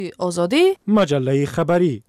آزادی مجله خبری.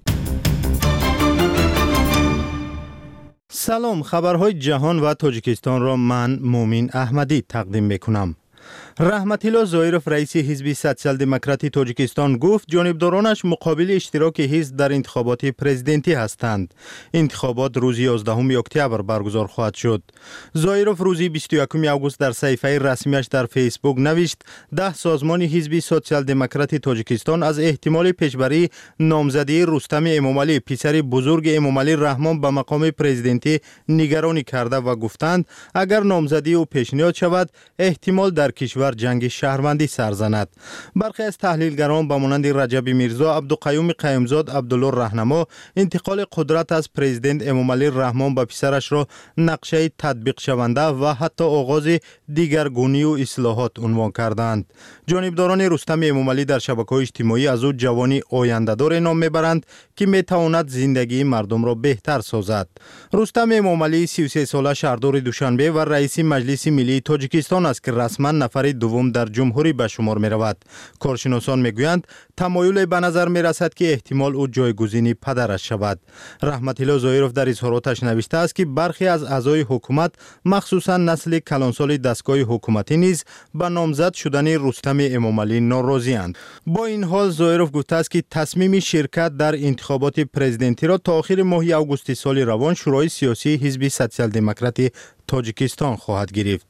سلام، خبرهای جهان و تاجیکستان را من مومین احمدی تقدیم میکنم. رحمت الله ظاهرов رئیس حزب سوسیال دموکراتی تاجیکستان گفت جانبدارانش مقابل اشتراک حزب در انتخابات پرزیدنتی هستند. انتخابات روز 11 اکتبر برگزار خواهد شد. ظاهرов روز 21 آگوست در صفحه رسمیش در فیسبوک نوشت 10 سازمان حزب سوسیال دموکراتی تاجیکستان از احتمال پیشبری نامزدی رستم امامعلی پسر بزرگ امامعلی رحمان به مقام پرزیدنتی نگرانی کرده و گفتند اگر نامزدی او پیشنهاد شود احتمال در کشور جنگ شهروندی سر زند. برخی از تحلیلگران به مانند رجب میرزا، عبدالقیوم قیومزاد، عبدالله رهنما انتقال قدرت از پرزیدنت امامعلی رحمان به پسرش را نقشه تطبیق شونده و حتی آغاز دیگرگونی و اصلاحات عنوان کردند. جانبداران رستم امامعلی در شبکه‌های اجتماعی از او جوانی آینده‌دار نام میبرند که میتواند زندگی مردم را بهتر سازد. رستم امامعلی 33 ساله شهردار دوشنبه و رئیس مجلس ملی تاجیکستان است که رسما نفر دوم در جمهوری به شمار می رود. کارشناسان می گویند تمایل به نظر می رسد که احتمال او جایگزین پدرش شود. رحمت الله ظاهرov در اظهاراتش نوشته است که برخی از اعضای حکومت مخصوصا نسل کلانسال دستگاه حکومتی نیز به نامزد شدن رستم امامعلی ناراضی اند. با این حال ظاهرov گفته است که تصمیم شرکت در انتخابات پرزیدنتی را تا آخر ماه آگوست سال روان شورای سیاسی حزب سوسیال دموکراتی تاجیکستان خواهد گرفت.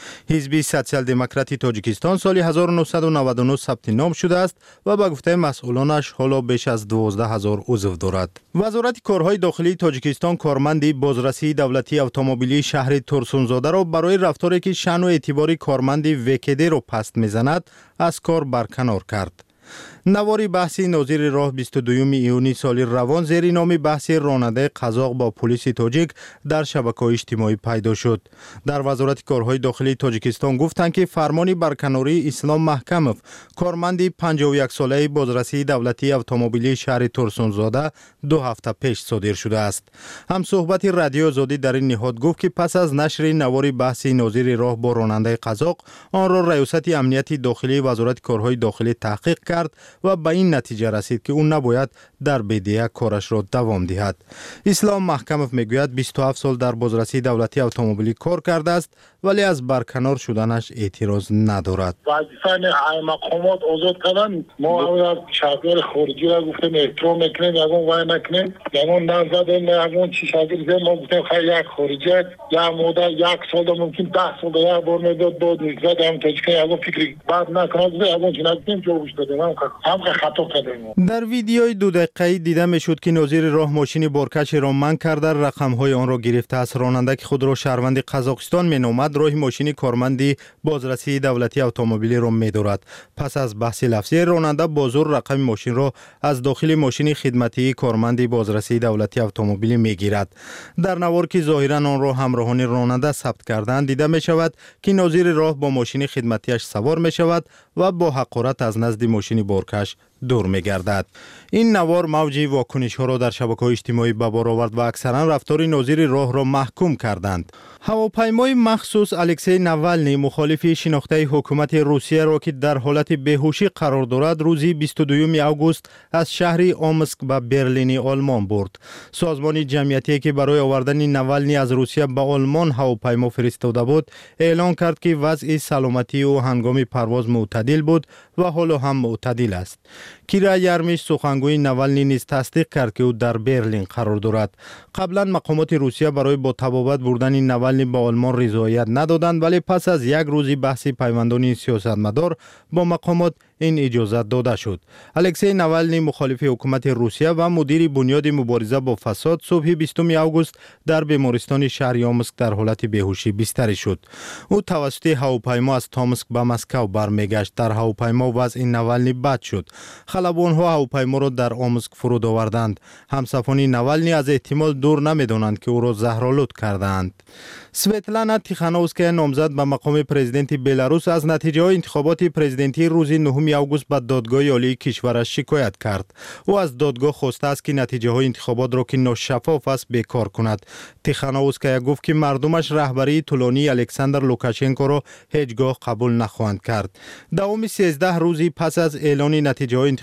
حزب سوسیال دموکراتی تاجیکستان سال 1999 ثبت نام شده است و به گفته مسئولانش حالا بیش از 12,000 عضو دارد. وزارت کارهای داخلی تاجیکستان کارمند بازرسی دولتی اتومبیلی شهر ترسونزاده را برای رفتاری که شأن و اعتبار کارمند وکیده را پست میزند از کار برکنار کرد. نواری بحثی ناظر راه 22 ایونی سال روان زیر نام بحث راننده قزاق با پلیس تاجیک در شبکه‌های اجتماعی پیدا شد. در وزارت کارهای داخلی تاجیکستان گفتند که فرمان برکناری اسلام محکمov کارمند 51 ساله بازرسی دولتی اتومبیلی شهر ترسونزاده 2 هفته پیش صادر شده است. هم صحبت رادیو آزادی در این نهاد گفت که پس از نشر نواری بحثی ناظر راه با راننده قزاق آن را ریاست امنیت داخلی وزارت کارهای داخلی تحقیق کرد و به این نتیجه رسید که او نباید در بدیه کارش را دوام دهد. اسلام محکمov میگوید 27 سال در بازرسی دولتی اتومبیلی کار کرده است ولی از برکنار شدنش اعتراض ندارد. وظیفه مقامات آزاد کردن. ما اول شاگرد خارجی را گفتیم احترام میکنیم، یگون وای نکنیم، یگون نزدیم، یگون چی شاگرد ما گفتیم خیلی یک خارجی یا مدت 1 سال ممکن 10 سال یک بار میداد بود میزد هم تاجیک یگون فکری بعد نکنه یگون چی نگفتیم جوابش دادیم هم خطا کردیم. در ویدیوی 2 دقیقه‌ای دیده میشد که ناظر راه ماشین بارکش را منع کرده رقم‌های آن را گرفته است. راننده که خود را شهروند قزاقستان مینامد راه ماشین کارمندی بازرسی دولتی اتومبیلی را می‌دارد. پس از بحث لفظی راننده با زور رقم ماشین را از داخل ماشین خدمتی کارمندی بازرسی دولتی اتومبیلی می‌گیرد. در نوار که ظاهراً آن را همراهان راننده ثبت کردند دیده می‌شود که ناظر راه با ماشین خدمتیش سوار می‌شود و با حقارت از نزد ماشین بارکش دور می‌گردد. این نوار موج واکنش‌ها را در شبکه‌های اجتماعی به بار آورد و اکثرا رفتار ناظر راه را محکوم کردند. هواپیمای مخصوص الکسی ناوالنی مخالف شناخته حکومت روسیه را که در حالت بیهوشی قرار دارد روز 22 آگوست از شهر آمسک به برلین آلمان برد. سازمان جمعیتی که برای آوردن ناوالنی از روسیه به آلمان هواپیما فرستاده بود اعلام کرد که وضع سلامتی او هنگام پرواز معتدل بود و حالا هم معتدل است. کیرا یرمیش سخنگوی ناوالنی نیز تصدیق کرد که او در برلین قرار دارد. قبلا مقامات روسیه برای با تبابت بردن ناوالنی به آلمان رضایت ندادند ولی پس از 1 روز بحث پیوندان سیاستمدار با مقامات این اجازه داده شد. الکسی ناوالنی مخالف حکومت روسیه و مدیر بنیاد مبارزه با فساد صبح 20 آگوست در بیمارستان شهر آمسک در حالت بیهوشی بستری شد. او توسط هواپیما از تامسک به مسکو برمیگشت. در هواپیما وضع ناوالنی بد شد. خلبان‌ها هواپیما را در آمسک فرود آوردند. همسفران ناوالنی از احتمال دور نمی‌دانند که او را زهرآلود کردند. سویتلانا تیخانووسکایا نامزد به مقام پرزیدنت بلاروس از نتیجه انتخابات پرزیدنتی روز 9 آگوست به دادگاه عالی کشورش شکایت کرد. او از دادگاه خواسته است که نتیجه های انتخابات را که ناشفاف است بیکار کند. تیخانووسکایا گفت که مردمش رهبری طولانی الکساندر لوکاشنکو را هیچگاه قبول نخواهند کرد. دوام 13 روزی پس از اعلان نتیجه های انتخابات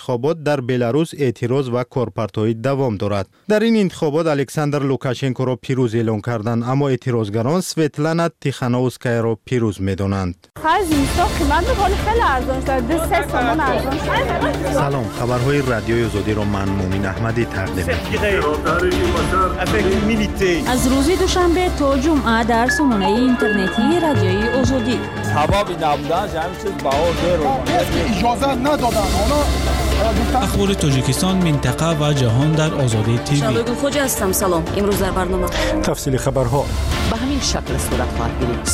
انتخابات در بلاروس اعتراض و کارپرتایی دوام دارد. در این انتخابات الکساندر لوکاشنکو را پیروز اعلام کردند، اما اعتراضگران سویتلانا تیخانووسکایا را پیروز می‌دانند. سلام، خبرهای رادیوی آزادی را من مومین احمدی تقدیم می‌کنم. از روز دوشنبه تا جمعه در سامانه اینترنتی رادیوی آزادی. اخبار تاجیکستان، منطقه و جهان در آزادی تیوی. شادو خوجا هستم. سلام. امروز در برنامه تفصیل خبرها به همین شکل صورت خواهد گرفت.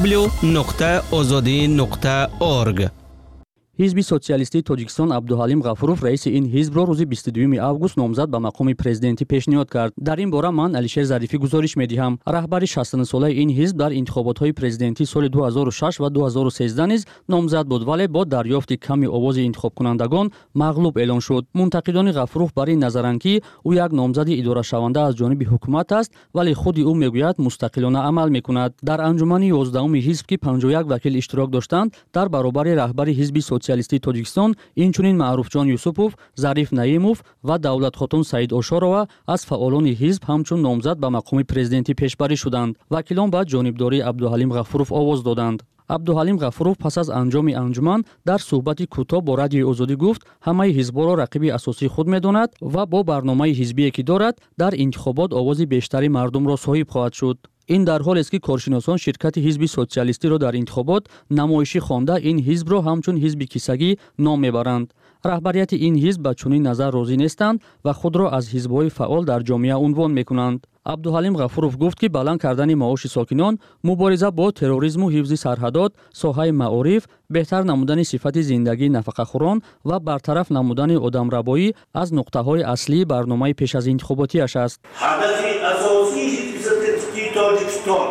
www.azadi.org. حزب سوسیالیستی تاجیکستان عبدالحلیم غفورов رئیس این حزب را روز 22 август نامزد به مقام پرزیدنتی پیشنهاد کرد. در این باره من علیشیر ظریفی گزارش می‌دهم. رهبر 60 ساله این حزب در انتخابات‌های پرزیدنتی سال 2006 و 2013 نیز نامزد بود، ولی با دریافت کمی آواز انتخاب کنندگان مغلوب اعلان شد. منتقدان غفورov بر این نظرند که او یک نامزد اداره شونده از جانب حکومت است، ولی خود او میگوید مستقلانه عمل می‌کند. در انجمن 11 حزب که 51 وکیل اشتراک داشتند، در برابر رهبر حزب سوسیالیستی تاجیکستان اینچنین معروفجان یوسفوف، ظریف نعیموف و دولت خاتون سعید اوشارова از فعالان حزب همچون نامزد به مقام پرزیدنتی پیشبری شدند. وکیلان به جانبداری عبدالحلیم غفورov آواز دادند. عبدالحلیم غفورov پس از انجام انجمن در صحبتی کوتاه با رادیوی آزادی گفت همه حزب‌ها را رقیب اساسی خود می‌داند و با برنامه حزبی که دارد در انتخابات آواز بیشتری مردم را صاحب خواهد شد. این در حالی است که کارشناسان شرکت حزب سوسیالیستی را در انتخابات نمایشی خوانده این حزب را همچون حزب کیسگی نام میبرند. رهبریت این حزب به چنین نظر راضی نیستند و خود را از حزب‌های فعال در جامعه عنوان میکنند. عبدالحلیم غفورov گفت که بلند کردن معاش ساکنان، مبارزه با تروریسم و حفظ سرحدات، ساحه معارف، بهتر نمودن صفت زندگی نفقه‌خوران و برطرف نمودن آدمربایی از نقطه‌های اصلی برنامه پیش از انتخاباتیش است. هدف اساسی تاجیکستان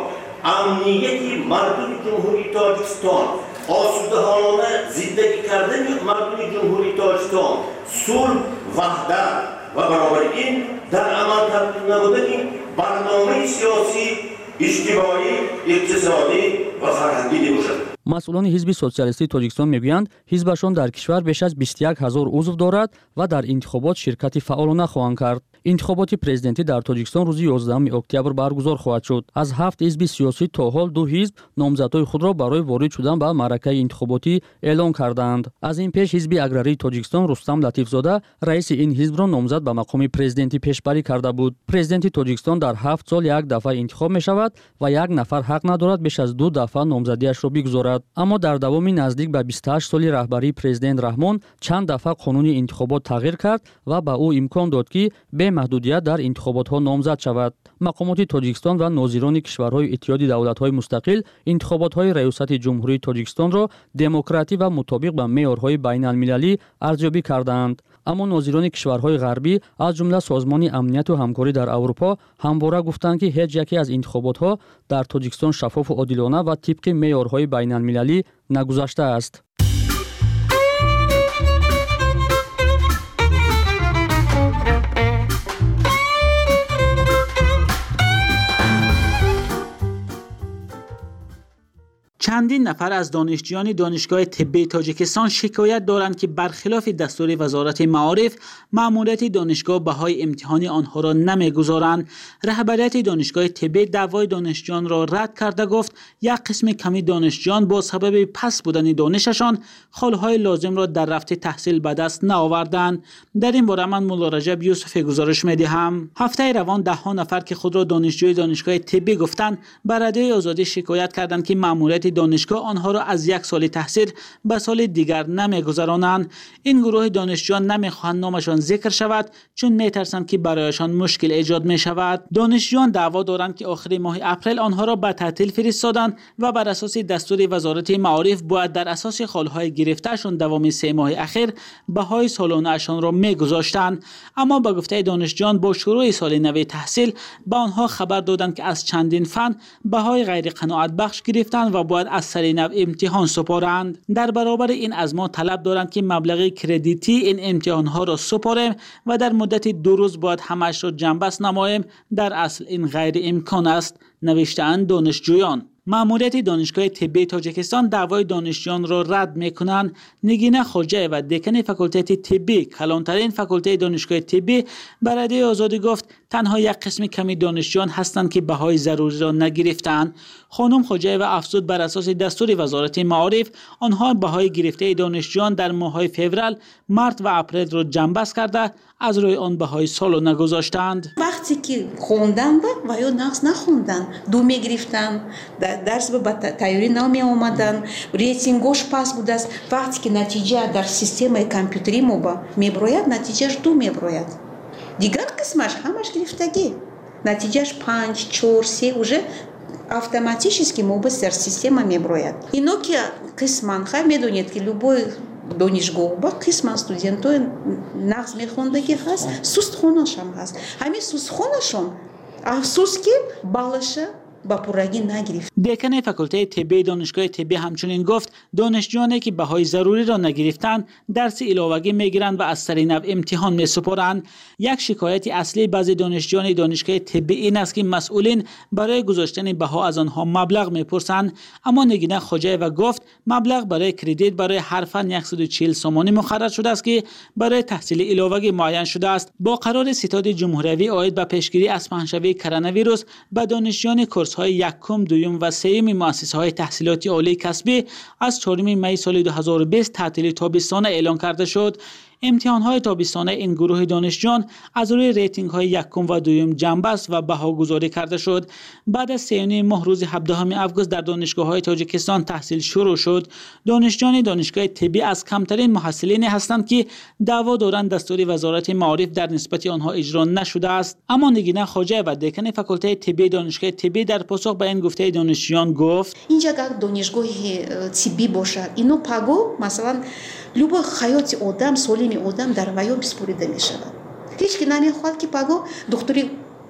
امنیتی مردم جمهوری تاجیکستان، آسوده‌انه زندگی کردن مردم جمهوری تاجیکستان، صلح، وحدت و برابری این در عمل تبدیل نمودن برنامه سیاسی، اجتماعی، اقتصادی و فرهنگی میباشد. مسئولان حزب سوسیالیستی تاجیکستان میگویند حزبشان در کشور بیش از 21000 عضو دارد و در انتخابات شرکت فعالانه خواهند کرد. انتخابات پرزیدنتی در تاجیکستان روز 11 اکتبر برگزار خواهد شد. از 7 حزب سیاسی تا حال 2 حزب نامزدهای خود را برای وارد شدن به معرکه انتخاباتی اعلان کردند. از این پیش حزب اگراری تاجیکستان رستم لطیفزاده رئیس این حزب را نامزد به مقام پرزیدنتی پیشبری کرده بود. پرزیدنت تاجیکستان در 7 سال یک دفعه انتخاب می شود و یک نفر حق ندارد بیش از 2 دفعه نامزدیش را بگذارد. اما در دوام نزدیک به 28 سالی رهبری پرزیدنت رحمان چند دفعه قانون انتخابات تغییر کرد و به او امکان داد که به محدودیت در انتخابات‌ها نامزد شود. مقامات تاجیکستان و ناظران کشورهای اتحاد دولت‌های مستقل انتخابات‌های ریاست جمهوری تاجیکستان را دموکراتی و مطابق با معیارهای بین‌المللی ارزیابی کردند. اما ناظران کشورهای غربی از جمله سازمان امنیت و همکاری در اروپا همواره گفتند که هیچ یکی از انتخابات‌ها در تاجیکستان شفاف و عادلانه و طبق معیارهای بین‌المللی نگذشته است. چندین نفر از دانشجویان دانشگاه طب تاجیکستان شکایت دارند که برخلاف دستور وزارت معارف مأموریت دانشگاه بهای امتحان آنها را نمیگذارند. رهبریت دانشگاه طب دعوای دانشجویان را رد کرده گفت یک قسم کمی دانشجویان با سبب پس بودن دانششان خالهای لازم را در رفت تحصیل به دست نآوردند. در این باره من مولا رجب یوسف گزارش می‌دهم. هفته روان 10 نفر که خود را دانشجوی دانشگاه طب گفتند به رادیوی آزادی شکایت کردند که مأموریت دانشگاه آنها را از 1 سال تحصیل به سال دیگر نمیگذرانند. این گروه دانشجویان نمیخواهند نامشان ذکر شود چون میترسند که برایشان مشکل ایجاد می شود. دانشجویان دعوا دارند که آخر ماه اپریل آنها را به تعطیل فرستادند و بر اساس دستور وزارت معارف باید در اساس خالهای گرفتهشان دوام 3 ماه اخیر بهای سالانه اشان را میگذاشتند. اما با گفته دانشجویان با شروع سال نو تحصیل به آنها خبر دادند که از چندین فن بهای غیر قناعت بخش گرفتند و باید از سر نو امتحان سپارند. در برابر این از ما طلب دارند که مبلغ کردیتی این امتحان ها را سپاریم و در مدت 2 روز باید همش را جنبش نماییم. در اصل این غیر امکان است، نوشته‌اند دانشجویان. ماموریت دانشگاه طبی تاجیکستان دعوای دانشجویان را رد میکنند. نگینه خوجه و دکان فاکولته طبی، کلانترین فاکولته دانشگاه طبی، بر رادیوی آزادی گفت تنها یک قسم کمی دانشجویان هستند که بهای ضروری را نگرفتند. خانم خوجه و افزود بر اساس دستور وزارت معارف آنها بهای گرفته دانشجویان در ماه‌های فوریه، مارس و اپریل را جنببست کرده از روی آن بهای سال نگذاشتند. وقتی که خوندن و یا نقص نخوندن دو میگرفتن، درس به تیاری نمی آمدن، ریتینگوش پاس بود است. وقتی که نتیجه در سیستم کامپیوتری میبراید نتیجهش 2 میبراید. دیگر قسمش همش گرفتگی. نتیجهش 5 4 3 уже автоматически мобс در سیستم میبراید. اینو که قسمان خواهد میدونید که любой دانشگاه با قسم استودنت‌های نقص میخوندگی هست، سوست خونش هم هست. همین سوست خونشون افسوس که بالشه با پورگی نگرفت. دکان فاکولته طبی دانشگاه طبی همچنین گفت دانشجویانی که بهای ضروری را نگرفتند درس علاوه‌ای میگیرند و از سر نو امتحان میسپارند. یک شکایت اصلی بعضی دانشجویان دانشگاه طبی این است که مسئولین برای گذاشتن بها از آنها مبلغ میپرسند، اما نگینه خوجه و گفت مبلغ برای کردیت برای هر فن 140 سومانی مقرر شده است که برای تحصیل علاوه‌ای معین شده است. با قرار ستاد جمهوری عاید به پیشگیری از پهنشوی کرونا ویروس به دانشجویان های یکم، دوم و سوم مؤسسه‌های تحصیلاتی عالی کسبی از 4 می سال 2020 تعطیلی تابستانه اعلان کرده شد. امتحان‌های تابستانه این گروه دانشجویان از روی ریتینگ‌های یکم و دوم جنببست و بهاگذاری کرده شد. بعد از 3 ماه روز 17 آگوست در دانشگاه‌های تاجیکستان تحصیل شروع شد. دانشجویان دانشگاه طبی از کمترین محصلین هستند که دعوا دارند دستور وزارت معارف در نسبت آنها اجرا نشده است. اما نگینه خوجه و دکان فاکولته طبی دانشگاه طبی در پاسخ به این گفته دانشجویان گفت اینجا اگر دانشگاه طبی باشد اینو پاگو مثلا любой حیات آدم سالم آدم در ویا بسپریده می شود. هیچ کی نمیخواد که پاگو دکتری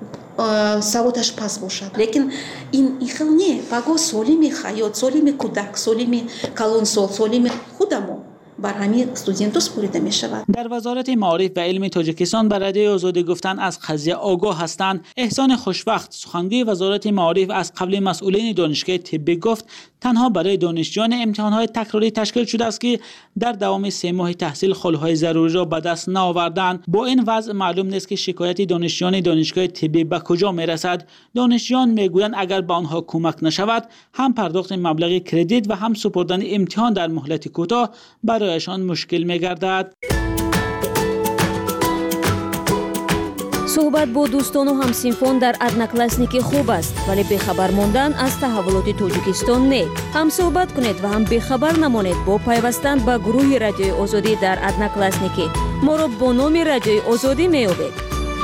سوادش پس باشد، لیکن این خیلی نه. پاگو سالم حیات، سالم کودک، سالم کلانسال، سالم خودمون بر همین استودنت‌ها سپرده می شود. در وزارت معارف و علم تاجیکستان بر رادیوی آزادی گفتن از قضیه آگاه هستند. احسان خوشوقت سخنگوی وزارت معارف از قبل مسئولین دانشگاه طبی گفت تنها برای دانشجویان امتحان‌های تکراری تشکیل شده است که در دوام 3 ماه تحصیل خلهای ضروری را به دست نآوردند. با این وضع معلوم نیست که شکایت دانشجویان دانشگاه طبی به کجا میرسد. دانشجویان میگویند اگر به آنها کمک نشود هم پرداخت مبلغ کردیت و هم سپردن امتحان در مهلت کوتاه برایشان مشکل می‌گردد. صحبت با دوستان و همسنفان در ادناکلاسنیکی خوب است، ولی بخبر ماندن از تحولات تاجیکستان نه. هم صحبت کنید و هم بخبر نمانید با پیوستن به گروه رادیوی آزادی در ادناکلاسنیکی. ما را با نام رادیوی آزادی می‌یابید.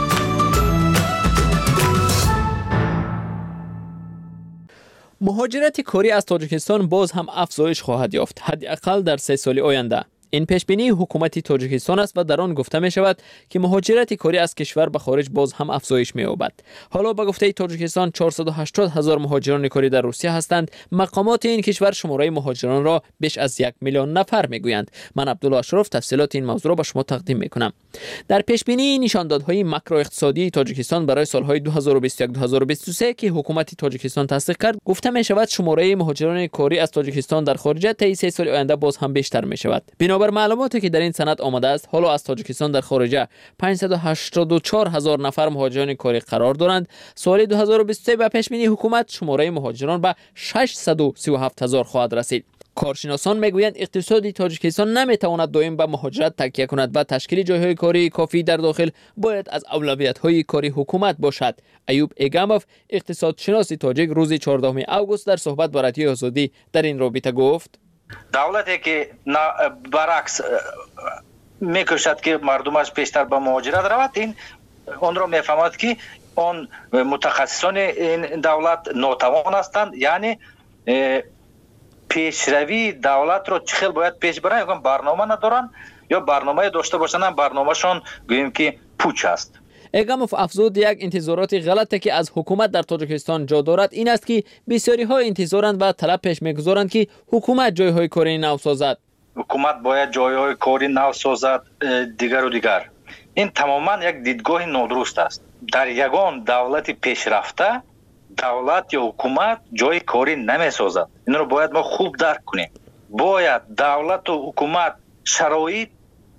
مهاجرت کاری از تاجیکستان باز هم افزایش خواهد یافت، حداقل در 3 سال آینده. این پیشبینی حکومت تاجیکستان است و در آن گفته می شود که مهاجرت کاری از کشور به خارج باز هم افزایش می یابد. حالا به گفته تاجیکستان 480,000 مهاجران کاری در روسیه هستند. مقامات این کشور شماره مهاجران را بیش از 1 میلیون نفر می گویند. من عبدالله اشرف تفصیلات این موضوع را به شما تقدیم می کنم. در پیشبینی نشاندادهای ماکرو اقتصادی تاجیکستان برای سالهای 2021-2023 که حکومت تاجیکستان تصدیق کرد، گفته می شود شماره مهاجران کاری از تاجیکستان در خارج طی 3 سال آینده باز هم بیشتر می شود. بر معلوماتی که در این سند آمده است، حالا از تاجیکستان در خارج 584,000 نفر مهاجران کاری قرار دارند. سال 2023 به پیشبینی حکومت شماره مهاجران به 637,000 خواهد رسید. کارشناسان میگویند اقتصاد تاجیکستان نمیتواند دائم به مهاجرت تکیه کند و تشکیل جایهای کاری کافی در داخل باید از اولویت‌های کاری حکومت باشد. ایوب ایگاموف اقتصادشناس تاجیک روز 14 آگوست در صحبت با رادیوی آزادی در این رابطه گفت: دولتی که برعکس میکشد که مردمش بیشتر به مهاجرت رود، این اون را میفهمد که اون متخصصان این دولت ناتوان هستند. یعنی پیشروی دولت رو چخیل باید پیش برن، یا برنامه ندارن یا برنامه داشته باشن، برنامهشون گوییم که پوچ است. ایگاموف افزود یک انتظارات غلطی که از حکومت در تاجیکستان جا دارد این است که بسیاری ها انتظارند و طلب پیش میگذارند که حکومت جایهای کاری نو سازد. حکومت باید جایهای کاری نو سازد دیگر و دیگر. این تماما یک دیدگاه نادرست است. در یگان دولت پیشرفته давлат ё ҳукумат ҷои корӣ намесозад. Инро бояд мо хуб дарк кунем. бояд давлату ҳукумат шароит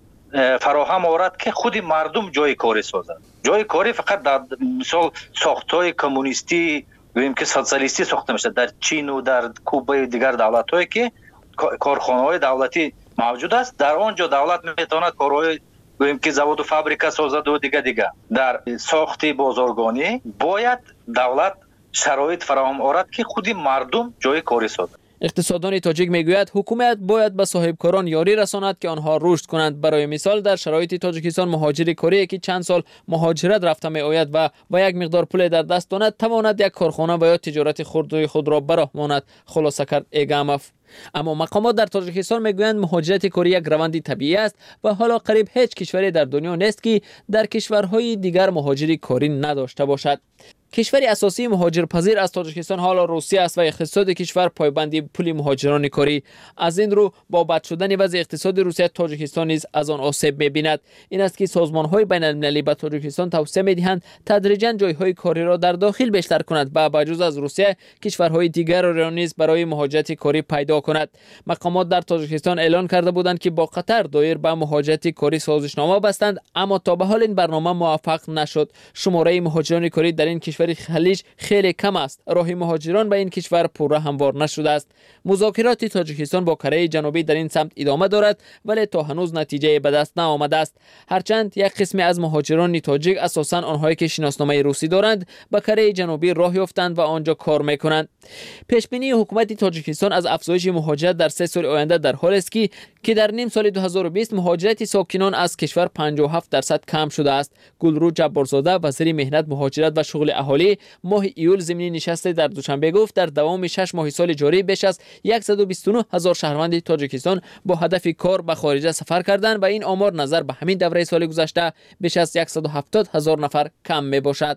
фароҳам орад ки худи мардум ҷои корӣ созад. ҷои корӣ фақат дар мисол сохтҳои коммунистӣ гӯем ки социалистӣ сохта мешавад дар Чину, дар Кубаи дигар давлатҳое ки корхонаҳои давлатӣ мавҷуд аст. Дар он ҷо давлат метавонад корҳои гӯем ки заводу фабрика созаду дига. Дар сохти бозоргонӣ бояд давлат шароит фароҳам орад ки худи мардум ҷои корӣ созад. иқтисоддони тоҷик мегӯяд ҳукумат бояд ба соҳибкорон ёрӣ расонад ки онҳо рушд кунанд. барои мисол дар шароити тоҷикистон муҳоҷири корие ки чанд сол муҳоҷират рафта меояд ва як миқдор пуле дар даст донад тавонад як корхона ва ё тиҷорати хурдуи худро бароҳмонад, хулоса кард Эгамов. аммо мақомот дар тоҷикистон мегӯянд муҳоҷирати корӣ як раванди табиӣ аст ва ҳоло қариб ҳеҷ кишваре дар дунё нест ки дар кишварҳои дигар муҳоҷири корӣ надошта бошад. кишвари асосии муҳоҷирпазир аз тоҷикистон ҳоло Русия аст ва иқтисоди кишвар пойбанди пули муҳоҷирони корӣ. аз ин рӯ бо бад шудани вазъи иқтисоди Русия тоҷикистон низ аз он осеб мебинад. ин аст ки созмонҳои байналмилалӣ ба тоҷикистон тавсия медиҳанд тадриҷан ҷойҳои кориро дар дохил бештар кунад ва ба ҷуз аз Русия кишварҳои дигарро низ барои муҳоҷирати корӣ пайдо кунад. мақомот дар тоҷикистон эълон карда буданд ки бо Қатар доир ба муҳоҷирати корӣ созишнома бастанд, аммо то ба ҳол ин барнома муваффақ нашуд. шумораи муҳоҷирони корӣ дар ин кишвари халиҷ хеле кам аст. роҳи муҳоҷирон ба ин кишвар пурра ҳамвор нашудааст. музокироти тоҷикистон бо Кореяи ҷанубӣ дар ин самт идома дорад, вале то ҳанӯз натиҷае ба даст наомадааст. ҳарчанд як қисме аз муҳоҷирони тоҷик, асосан онҳое ки шиносномаи русӣ доранд, ба Кореяи ҷанубӣ роҳ ёфтанд ва он ҷо кор мекунанд. пешбинии ҳукумати тоҷикистон аз афзоиши муҳоҷират дар 3 соли оянда дар ҳолест ки дар ним соли 2020 муҳоҷирати сокинон аз кишвар 57% кам шудааст. Гулрӯ Ҷабборзода, вазири меҳнат, муҳоҷират ва шуғли аҳолӣ моҳи июл зимни нишасте дар Душанбе гуфт дар давоми 6 моҳи соли ҷорӣ беш аз 129 000 шаҳрванди тоҷикистон бо ҳадафи кор ба хориҷа сафар карданд ва ин омор назар ба ҳамин давраи соли гузашта беш аз 170 000 нафар кам мебошад.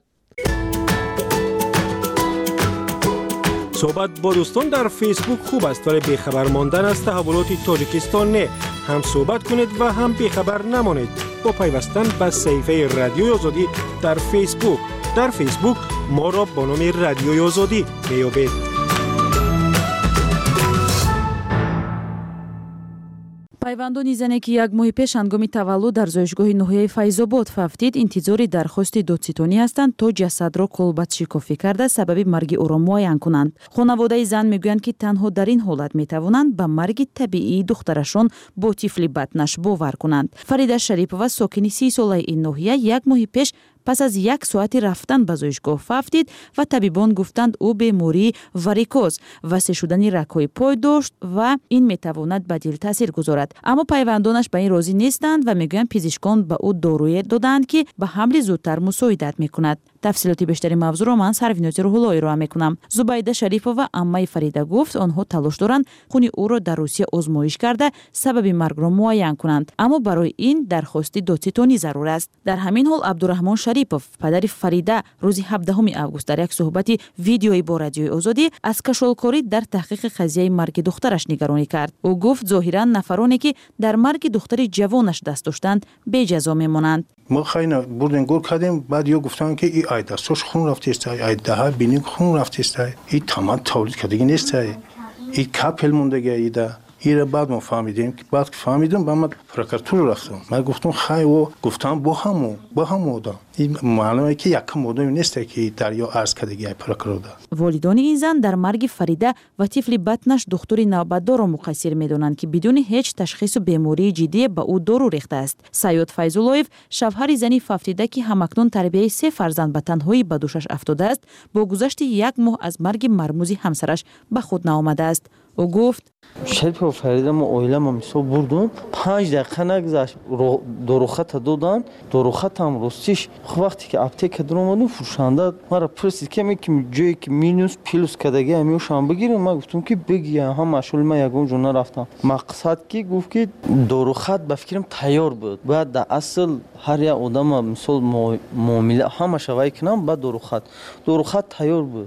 صحبت با دوستان در فیسبوک خوب است ولی بیخبر ماندن از تحولات تاجیکستان نه. هم صحبت کنید و هم بیخبر نمانید با پیوستن به صفحه رادیوی آزادی در فیسبوک. در فیسبوک ما را با نام رادیوی آزادی میابید. пайвандони зане ки як моҳи пеш ҳангоми таваллуд дар зоишгоҳи ноҳияи Файзобод фавтид, интизори дархости додситонӣ ҳастанд то ҷасадро колбатшикофӣ карда сабаби марги ӯро муайян кунанд. хонаводаи зан мегӯянд ки танҳо дар ин ҳолат метавонанд ба марги табиии духтарашон бо тифли батнаш бовар кунанд. Фарида Шарипова, сокини 30 солаи ин ноҳия, як моҳи пеш пас аз 1 соати рафтан ба зоишгоҳ фавтид ва табибон гуфтанд ӯ бемории варикоз, васеъ шудани рагҳои пой дошт ва ин метавонад ба дил таъсир гузорад. аммо пайвандонаш ба ин розӣ нестанд ва мегӯянд пизишкон ба ӯ дорӯе доданд ки ба ҳамли зудтар мусоидат мекунад. тафсилоти бештари мавзӯъро ман Сарвинози Рӯҳулло ироа мекунам. Зубайда Шарипова, аммаи Фарида, гуфт онҳо талош доранд хуни ӯро дар Русия озмоиш карда сабаби маргро муайян кунанд, аммо барои ин дархости додситонӣ зарур аст. дар ҳамин ҳол Абдураҳмон Шарипов, падари Фарида, рӯзи 17 август дар як суҳбати видеои бо Радиои Озодӣ аз кашолкорӣ дар таҳқиқи қазияи марги духтараш нигаронӣ кард. ӯ гуфт зоҳиран нафароне ки дар марги духтари ҷавонаш даст доштанд беҷазо мемонанд. ما خیلی بردن گور کردیم بعد یا گفتن که این ای دستش خون رفته است ای دهه بینی خون رفته است این تمام تولید کردگی نیست این کاپل موندگی ایده ایره بعد ما فهمیدیم که بعد فهمیدم با من پروکراتور رفتم من گفتم خیلی و گفتم با هم مودا این معلومه که یک موضوع نیست که دریا عرض کردگی پروکراتور. волидони ин зан дар марги Фарида ва тифли батнаш духтури навбатдорро муқассир медонанд ки бидуни ҳеҷ ташхису бемории ҷиддие ба ӯ дору рехтааст. Саёд Файзуллоев, шавҳари зани фавтида ки ҳамакнун тарбияи 3 фарзанд ба танҳоӣ ба душаш афтодааст, бо гузашти 1 моҳ аз марги мармӯзи ҳамсараш ба худ наомадааст. ӯ гуфт شاید فریده ما اویلم میسو بردم 5 دقیقه نگذشت داروخط دادن داروخط هم راستیش وقتی که اپتیک در اومدم فروشنده مرا پرسید که جایی که مینوس پیلوس کدگی همیشون بگیریم من گفتم که بگی هم مشغول من یگون جون نرفتم مقصد که گفت که داروخط به فکرم تیار بود بعد در اصل هر یک آدم مثلا معامله همه شوی کنم بعد داروخط تیار بود.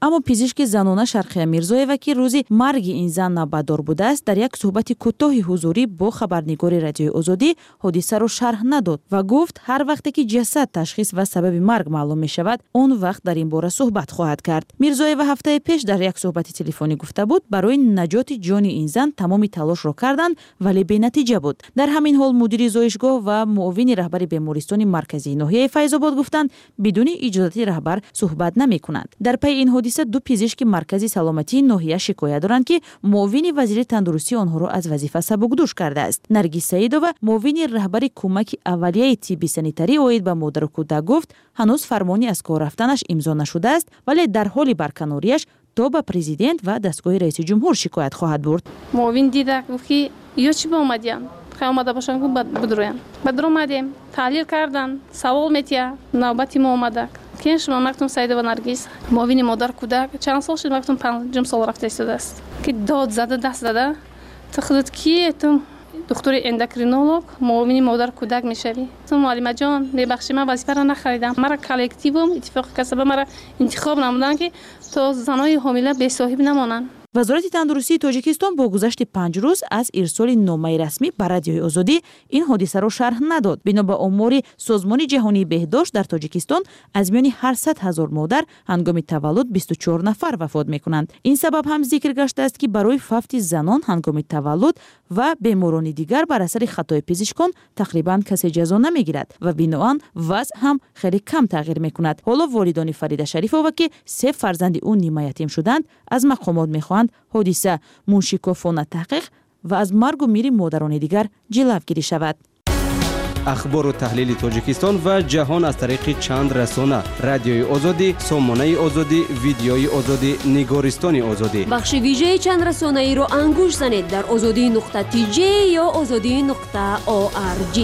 اما پزشک زنانه شرقیه میرزایوا که روزی مرگ این زن نابدار بوده است در یک صحبت کوتاه حضوری با خبرنگار رادیوی آزادی حادثه را شرح نداد و گفت هر وقتی که جسد تشخیص و سبب مرگ معلوم می شود اون وقت در این باره صحبت خواهد کرد. میرزایوا هفته پیش در یک صحبت تلفنی گفته بود برای نجات جان این زن تمام تلاش را کردند ولی بی نتیجه بود. در همین حال مدیر زایشگاه و معاون رهبر بیمارستان مرکزی ناحیه فیض‌آباد گفتند بدون اجازت رهبر صحبت نمی کنند. در پی این حادثه دو پزشک مرکزی سلامتی ناحیه شکایت دارند که معاون وزیر تندرستی آنها را از وظیفه سبکدوش کرده است. نرگس سعیدова معاون رهبر کمک اولیه طبی سانیتری اوید به مادر و کودک گفت هنوز فرمانی از کار رفتنش امضا نشده است ولی در حال برکناریش تا به پرزیدنت و دستگاه رئیس جمهور شکایت خواهد برد. معاون دیده گفت که یا چی با اومدین؟ خیلی اومده باشن که بدروین. بدرو اومدیم تحلیل کردن سوال میتیا نوبتی ما اومده. که شما مکتوم سعیدова نرگس معاون مادر کودک چند سال شد مکتوم 5 سال رفته است که داد زده دست زده تخدت کی تو دکتر اندوکرینولوگ معاون مادر کودک میشوی تو معلمه جان ببخشید من وظیفه را نخریدم مرا کالکتیوم اتفاق کسب مرا انتخاب نمودن که تا زنای حامله بی صاحب نمانند. وزارت تندرستی تاجیکستان با گذشت 5 روز از ارسال نامه رسمی به رادیوی آزادی این حادثه را شرح نداد. بنا به آمار سازمان جهانی بهداشت در تاجیکستان از میان هر 100,000 مادر هنگام تولد 24 نفر وفات میکنند. این سبب هم ذکر گشته است که برای فوت زنان هنگام تولد و بیماران دیگر بر اثر خطای پزشکان تقریبا کسی جزا نمیگیرد و بنابراین وضع هم خیلی کم تغییر میکند. حالا والدان فریده شریفova که 3 فرزند او نیمه یتیم شدند از مقامات میخواهند حادثه منشکافانه تحقیق و از مرگ و میر مادران دیگر جلوگیری شود. اخبار و تحلیل تاجیکستان و جهان از طریق چند رسانه: رادیوی آزادی، سامانه آزادی، ویدیوی آزادی، نگارستان آزادی. بخش ویژه چند رسانه ای رو انگوش زنید در azadi.tj یا azadi.org.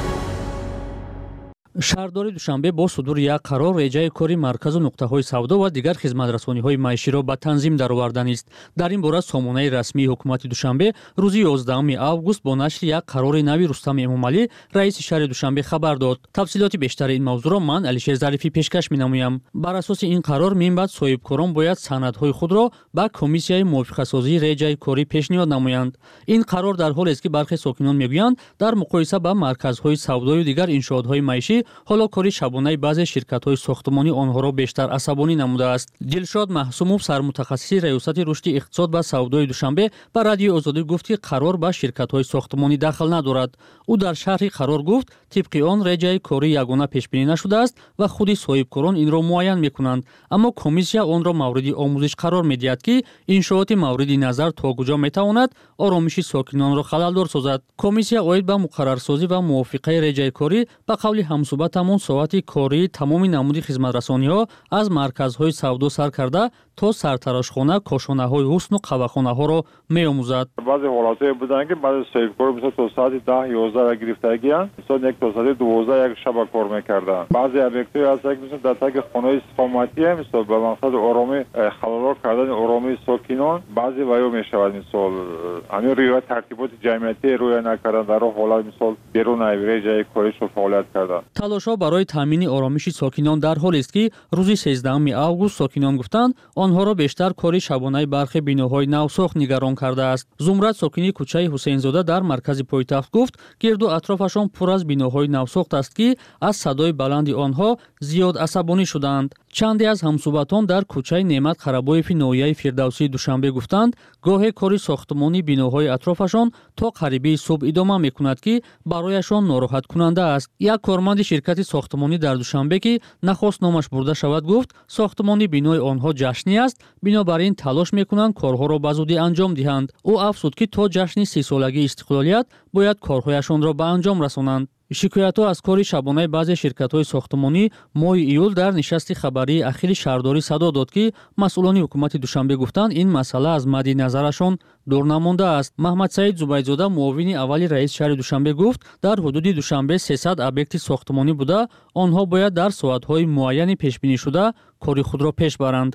шаҳрдори душанбе бо судури як қарор реҷаи кори марказу нуқтаҳои савдо ва дигар хизматрасониҳои маиширо ба танзим дароварданист. дар ин бора сомонаи расмии ҳукумати душанбе рӯзи 11 август бо нашри як қарори нави Рустами Эмомалӣ раиси шаҳри Душанбе хабар дод. тафсилоти бештари ин мавзӯъро ман Алишер Зарифӣ пешкаш менамоям. бар асоси ин қарор минбаъд соҳибкорон бояд санадҳои худро ба комиссияи мувофиқасозии реҷаи корӣ пешниҳод намоянд. ин қарор дар ҳолест ки бархе сокинон мегӯянд дар муқоиса ба марказҳои савдою дигар иншоотҳои маишӣ ҳоло кори шабонаи баъзе ширкатҳои сохтмонӣ онҳоро бештар асабонӣ намудааст. дилшод маҳсумов сармутахассиси раёсати рушди иқтисод ва савдои Душанбе ба радиои Озодӣ гуфт ки қарор ба ширкатҳои сохтмонӣ дахл надорад. ӯ дар шарҳи қарор гуфт тибқи он реҷаи корӣ ягона пешбинӣ нашудааст ва худи соҳибкорон инро муайян мекунанд. аммо комиссия онро мавриди омӯзиш қарор медиҳад ки иншооти мавриди назар то куҷо метавонад оромиши сокинонро халалдор созад. комиссия оид ба муқаррарсозӣ ва мувофиқаи реҷаи корӣ ба қавли ҳамсӯҳбатамон соати кории тамоми намуди хизматрасониҳо аз марказҳои савдо сар карда то сартарошхона, кошонаҳои ҳусну қавахонаҳоро меомӯзад. баъзе ҳолатҳое буданд ки баъзе соҳибкор мисол то соати 10-11 гирифтагианд, мисол як то соати 12 як шаба кор мекарданд. баъзе объектҳое ҳастанд ки мисол дар таги хонаҳои иstiqomatие мисол ба мақсади оромӣ халалло кардани оромии сокинон баъзе ваё мешавад. мисол ҳамин риоя тартиботи ҷамъиятӣ риоя накардан дар ҳолат мисол берун аз реҷаи коришро фаъолият кардан. талошҳо барои таъмини оромиши сокинон дар ҳолест ки рӯзи 13 август сокинон гуфтанд онҳоро бештар кори шабонаи бархи биноҳои навсохт нигарон кардааст. зумрат сокини кӯчаи ҳусейнзода дар маркази пойтахт гуфт гирду атрофашон пур аз биноҳои навсохт аст ки аз садои баланди онҳо зиёд асабонӣ шуданд. чанде аз ҳамсӯҳбатон дар кӯчаи Неъмат Қарабоеви ноҳияи Фирдавсии Душанбе гуфтанд гоҳе кори сохтмони биноҳои атрофашон то қарибии субҳ идома мекунад ки барояшон нороҳаткунанда аст. як корманди ширкати сохтмонӣ дар Душанбе ки нахост номаш бурда шавад гуфт сохтмони бинои онҳо ҷашнӣ аст, бинобар ин талош мекунанд корҳоро ба зудӣ анҷом диҳанд. ӯ афзуд ки то ҷашни 30 солагии истиқлолият бояд корҳояшонро ба анҷом расонанд. шикоятҳо аз кори шабонаи баъзе ширкатҳои сохтмонӣ моҳи июл дар нишасти хабарии ахири шаҳрдорӣ садо дод ки масъулони ҳукумати Душанбе гуфтанд ин масъала аз мадди назарашон дур намондааст. Маҳмадсаид Зубайдзода муовини аввали раиси шаҳри Душанбе гуфт дар ҳудуди Душанбе 300 объекти сохтмонӣ буда онҳо бояд дар соатҳои муайяни пешбинишуда кори худро пеш баранд.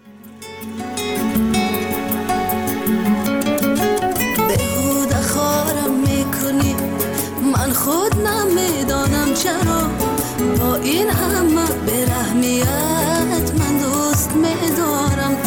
من خود نمیدانم چرا با این همه برحمیت من دوست میدارم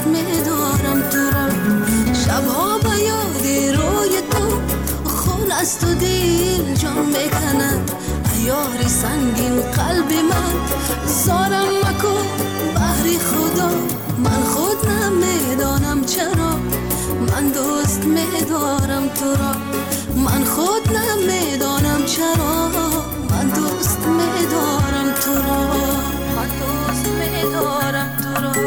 میدارم تو را شبها به یاد روی تو خون از تو دل جان میکند یاری سنگین قلب من زارم مکن بحری خدا من خود نمیدانم چرا من دوست میدارم تو را من خود نمیدانم چرا من دوست میدارم تو را من دوست میدارم تو را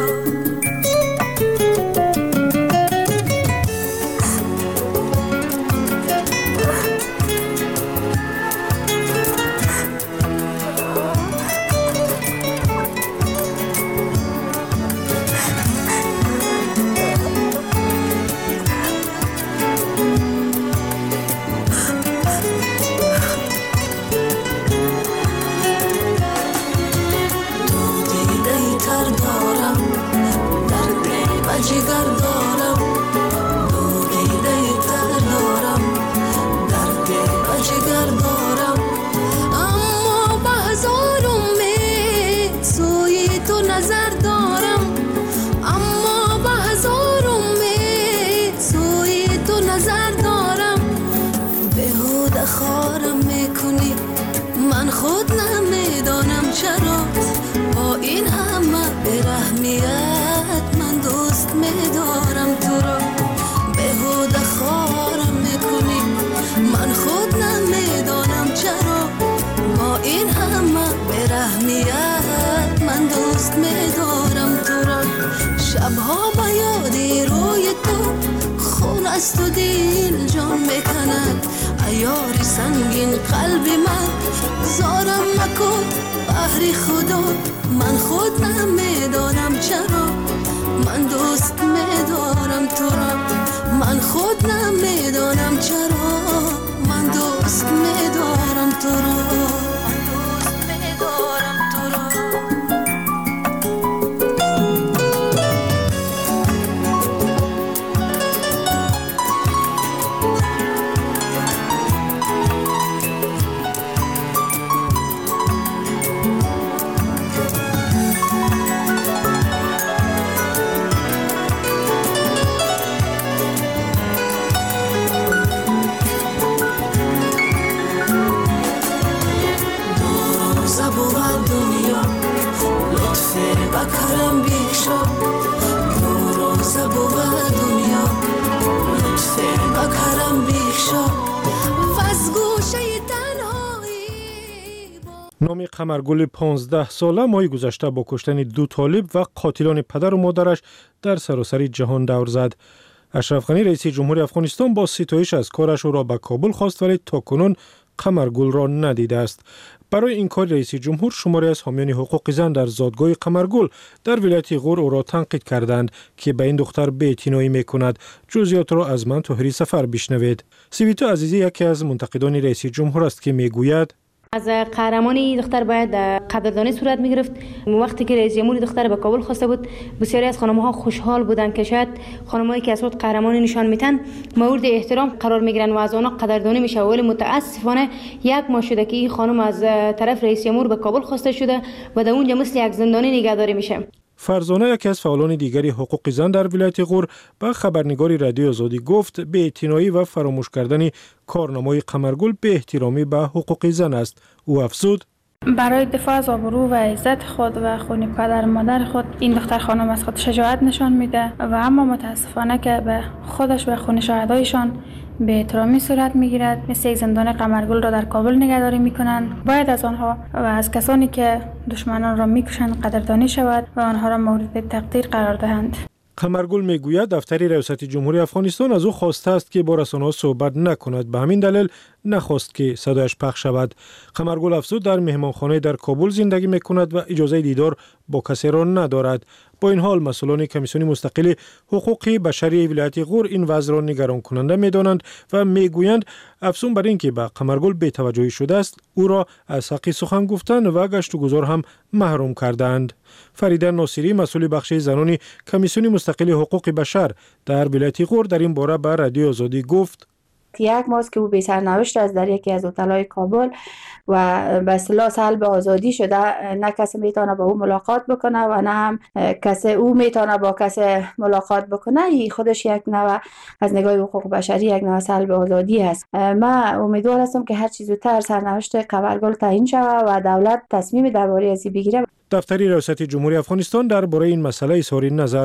جگر دارم دو گیره تر دارم درد و جگر دارم اما به هزار امید سوی تو نظر دارم اما به هزار امید سوی تو نظر دارم بیهوده خارم میکنی من خود نمیدانم چرا با این همه برحمیت دوست میدارم تو را بیهوده خارم میکنی من خود نمیدانم چرا با این همه برحمیت من دوست میدارم تو را شبها به یاد روی تو خون از تو دل جان میکند عیاری سنگین قلب من زارم مکن بحری خدا من خود نمیدانم چرا من دوست میدارم تو را من خود نمیدانم چرا من دوست میدارم تو را من دوست میدارم تو را بکرم بیشا دو روزه بود دنیا لطف بکرم بیشا و از گوشه تنهایی نام قمرگل 15 ساله ماه گذشته با کشتن 2 طالب و قاتلان پدر و مادرش در سراسر جهان دور زد. اشرف غنی رئیس جمهوری افغانستان با ستایش از کارش او را به کابل خواست ولی تاکنون قمرگل را ندیده است. برای این کار رئیس جمهور شماری از حامیان حقوق زن در زادگاه قمرگل در ولایت غور او را تنقید کردند که به این دختر بی‌اعتنایی میکند. جزئیات را از من طاهری سفر بشنوید. سویتا عزیزی یکی از منتقدان رئیس جمهور است که میگوید از قهرمانی دختر باید قدردانی صورت میگرفت. وقتی که رئیس جمهور دختر به کابل خواسته بود بسیاری از خانم‌ها خوشحال بودند که شاید خانمایی که از خود قهرمانی نشان میتن مورد احترام قرار میگیرن و از آنها قدردانی میشه. ولی متاسفانه یک ماه شده که این خانم از طرف رئیس جمهور به کابل خواسته شده و در اونجا مثل یک زندانی نگهداری میشه. فرزانه یکی از فعالان دیگری حقوق زن در ولایت غور به خبرنگار رادیو آزادی گفت بی‌اعتنایی و فراموش کردن کارنامه‌ی قمرگل بی‌احترامی به حقوق زن است. او افزود برای دفاع از آبرو و عزت خود و خون پدر و مادر خود این دختر خانم از خود شجاعت نشان میده و اما متاسفانه که به خودش و خون شهدایشان به احترامی صورت میگیرد. مثل یک زندان قمرگل را در کابل نگهداری میکنند. باید از آنها و از کسانی که دشمنان را میکشند قدردانی شود و آنها را مورد تقدیر قرار دهند. قمرگل میگوید دفتر ریاست جمهوری افغانستان از او خواسته است که با رسانه‌ها صحبت نکند. به همین دلیل نخواست که صدایش پخش شود. قمرگل افزود در مهمانخانه در کابل زندگی میکند و اجازه دیدار با کسی را ندارد. با این حال مسئولان کمیسیون مستقل حقوق بشری ولایت غور این وضع را نگران کننده میدانند و میگویند افزون بر اینکه به قمرگل بی‌توجهی شده است او را از حق سخن گفتن و گشت و گذار هم محروم کردند. فریده ناصری مسئول بخش زنان کمیسیون مستقل حقوق بشر در ولایت غور در این باره به رادیو آزادی گفت یک ماست که او بی سرنوشت است در یکی از هتل‌های کابل و به اصطلاح سلب آزادی شده. نه کسی میتونه با او ملاقات بکنه و نه هم کسی او میتونه با کسی ملاقات بکنه. این خودش یک نوع از نگاه حقوق بشری یک نوع سلب آزادی است. من امیدوار هستم که هر چیز زودتر سرنوشت قبرگل تعیین شود و دولت تصمیم درباره از این بگیره. دفتر ریاست جمهوری افغانستان درباره این مسئله اظهار نظر